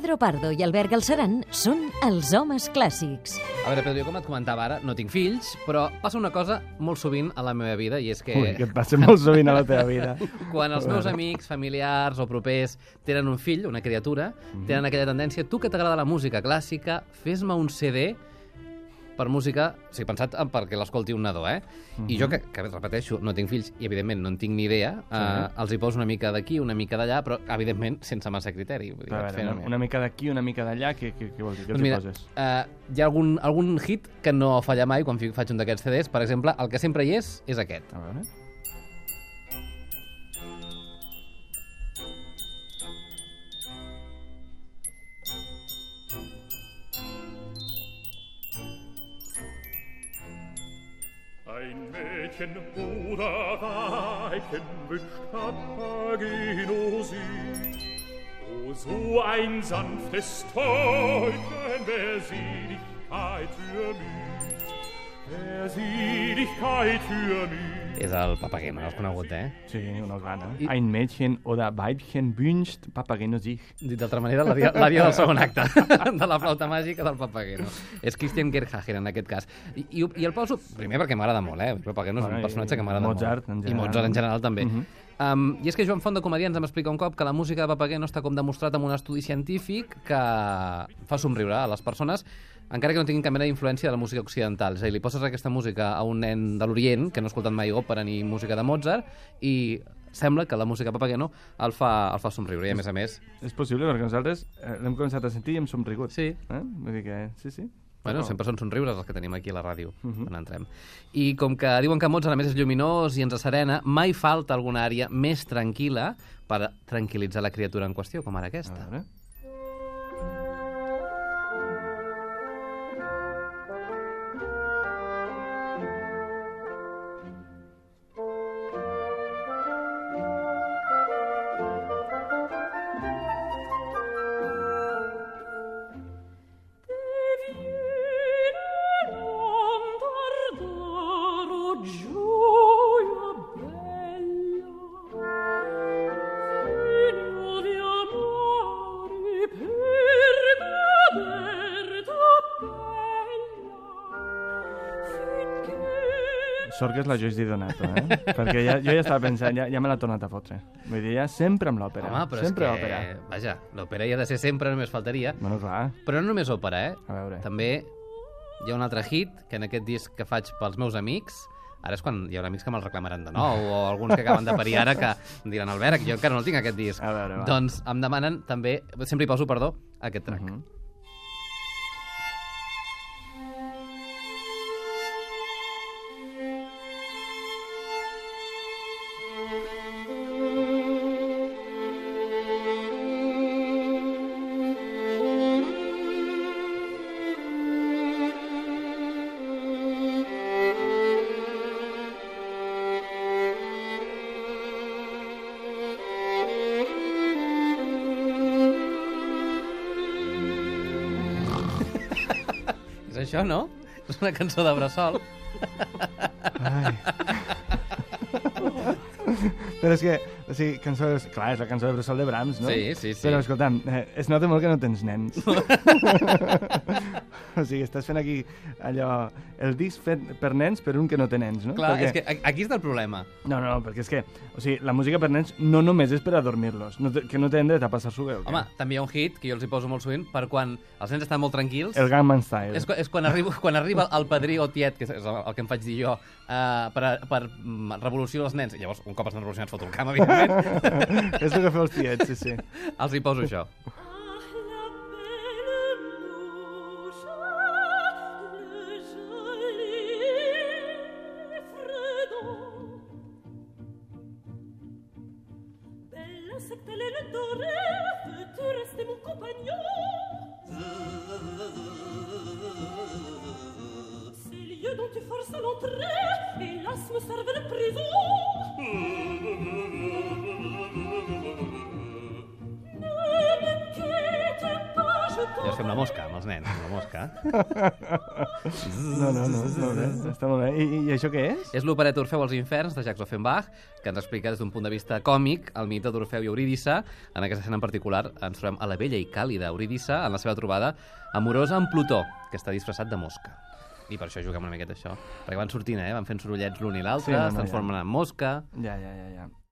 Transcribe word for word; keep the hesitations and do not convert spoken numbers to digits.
Pedro Pardo i Albert Galceran són els homes clàssics. A veure, Pedro, jo com et comentava ara, no tinc fills, però passa una cosa molt sovint a la meva vida, i és que... Ui, que et passa molt sovint a la teva vida. Quan els meus amics, familiars o propers tenen un fill, una criatura, mm-hmm. tenen aquella tendència, tu que t'agrada la música clàssica, fes-me un C D per música, o sigui, pensat perquè l'escolti un nadó, eh? Mm-hmm. I jo, que, que repeteixo, no tinc fills i, evidentment, no en tinc ni idea, sí. eh, els hi poso una mica d'aquí, una mica d'allà, però, evidentment, sense massa criteri. Vull dir, a veure, una, una mica d'aquí, una mica d'allà, què, què, què vol dir? Què doncs els mira, hi poses? Eh, hi ha algun, algun hit que no falla mai quan faig un d'aquests C Ds. Per exemple, el que sempre hi és, és aquest. A veure... Ein Mädchen oder Weibchen wünscht Papageno sie. O so ein sanftes Täubchen, wer Seligkeit für mich, wer Seligkeit für mich. És el Papageno, l'has conegut, eh? Sí, una gana. I... Ein Mädchen oder Weibchen wünscht Papageno sich. Dit d'altra manera, l'àrea del segon acte de la flauta màgica del Papageno. És Christian Gerhagen, en aquest cas. I, i, i el poso, primer perquè m'agrada molt, eh? El Papageno és un personatge que m'agrada molt. Mozart, en general. I Mozart, en general, també. Uh-huh. Um, I és que Joan Font de Comedians em explica un cop que la música de Papageno està com demostrat amb un estudi científic que fa somriure a les persones, encara que no tinguin cap mena d'influència de la música occidental. És a dir, li poses aquesta música a un nen de l'Orient que no ha escoltat mai òpera ni música de Mozart i sembla que la música Papageno el fa, el fa somriure. I a més a més... És possible, perquè nosaltres eh, l'hem començat a sentir i hem somrigut. Sí. Eh? Vull dir que... Sí, sí. Bueno, sempre són somriures els que tenim aquí a la ràdio, uh-huh. quan entrem. I com que diuen que Mozart a més és lluminós i ens serena, mai falta alguna àrea més tranquil·la per tranquil·litzar la criatura en qüestió, com ara aquesta. A veure... Sort que és la Joyce Di Donato, eh? Perquè ja, jo ja estava pensant, ja, ja me l'ha tornat a fotre. Vull dir, ja sempre amb l'òpera. Home, però sempre és que, òpera. vaja, l'òpera hi ha de ser sempre, només faltaria. Bueno, clar. Però no només òpera, eh? A veure. També hi ha un altre hit, que en aquest disc que faig pels meus amics, ara és quan hi haurà amics que me'l reclamaran de nou, o alguns que acaben de parir ara que em diran, Albert, jo encara no el tinc, aquest disc. A veure, va. Doncs em demanen també, sempre hi poso, perdó, aquest track. Uh-huh. És això, no? És una cançó de bressol. Ai. Però és que, o sigui, cançó... Clar, és la cançó de bressol de Brahms, no? Sí, sí, sí. Però, escolta'm, eh, es nota molt que no tens nens. O sigui, estàs fent aquí allò... El disc fet per nens per un que no té nens, no? Clar, perquè... és que aquí està el problema. No, no, perquè és que... O sigui, la música per nens no només és per adormir-los, no te, que no tenen dret a passar-s'ho bé, o què? Home, també hi ha un hit que jo els hi poso molt sovint per quan els nens estan molt tranquils. El Gangnam Style. És, és quan, arriba, quan arriba el padrí o tiet, que és el, el que em faig dir jo, uh, per, per revolucionar els nens. Llavors, un cop estan revolucionats, foto el camp, evidentment. És el que feu els tiets, sí, sí. Els hi poso això. Dont tu forces l'entrée, hélas me servent de prison. Ne me quitte pas, je Ja us fem la mosca, amb els nens, la mosca. No, no, no, molt bé, està molt bé. I, i això què és? És l'opereta Orfeu als Inferns, de Jacques Offenbach, que ens explica des d'un punt de vista còmic el mite d'Orfeu i Eurídice. En aquesta escena en particular ens trobem a la bella i càlida Eurídice en la seva trobada amorosa amb Plutó, que està disfressat de mosca. I per això juguem una miqueta això. Perquè van sortint, eh? Van fent sorollets l'un i l'altre, Sí, no, no, es transformen ja. en mosca... Ja, ja, ja, ja.